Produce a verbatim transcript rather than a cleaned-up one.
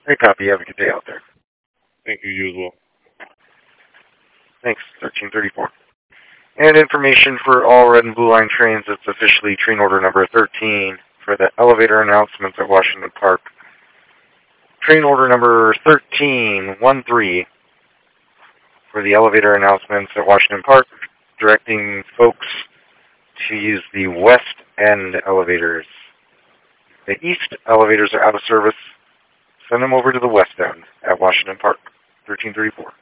Great copy. Have a good day out there. Thank you, you as well. Thanks, thirteen thirty-four. And information for all red and blue line trains, it's officially train order number thirteen for the elevator announcements at Washington Park. Train order number thirteen thirteen for the elevator announcements at Washington Park, directing folks to use the west end elevators. The east elevators are out of service. Send them over to the west end at Washington Park. thirteen thirty-four.